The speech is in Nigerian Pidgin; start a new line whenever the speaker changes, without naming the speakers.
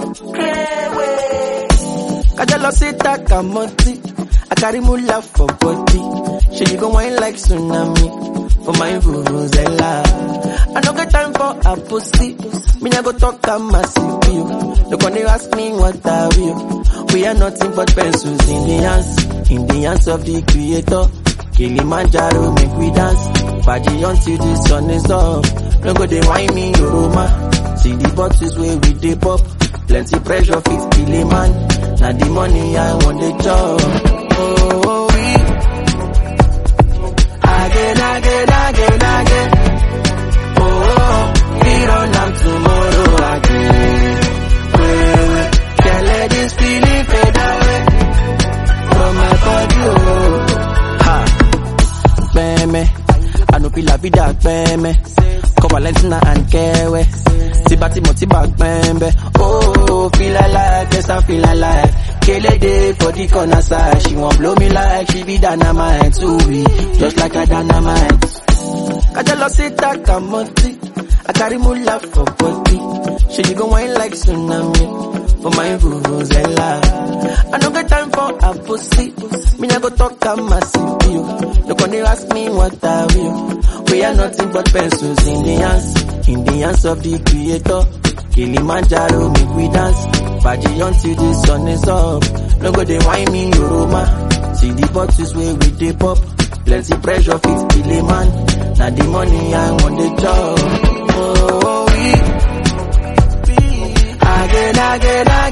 Kajalo sita kamoti, I carry mula for body. She you go wine like tsunami for my vuvuzela. I don't get time for a pussy. Me I go talk a massive view. Look when they ask me what are we? We are nothing but pencils in the hands of the creator. Kilimanjaro make we dance, party until the sun is up. Don't go they wine me Yoroma. See the bottles where we dip up. Plenty pressure fit kill a man. Now the money I want the job. Oh, we again. Oh, we run out tomorrow again. Can't let this feeling fade away from my body. Oh, ha, beme. I know feel la vida beme. Come Valentina and Kewe. Tibati motibak bembe. Oh, feel alive, yes I feel alive. Kele day for the corner side. She won't blow me like she be dynamite. Too weak, just like a dynamite. Kajalo sita kamoti, I carry mula for body. She you go wine like tsunami for my vuvuzela. I don't get time for a pussy. Me I go talk a massive view. Look when they ask me what are we? We are nothing but pencils in the hands of the creator. Kilimanjaro make we dance, party until the sun is up. Don't go they wine me Yoroma. See the bottles where we dip up. Plenty pressure fit kill a man. Now the money I want the job. Oh, we again.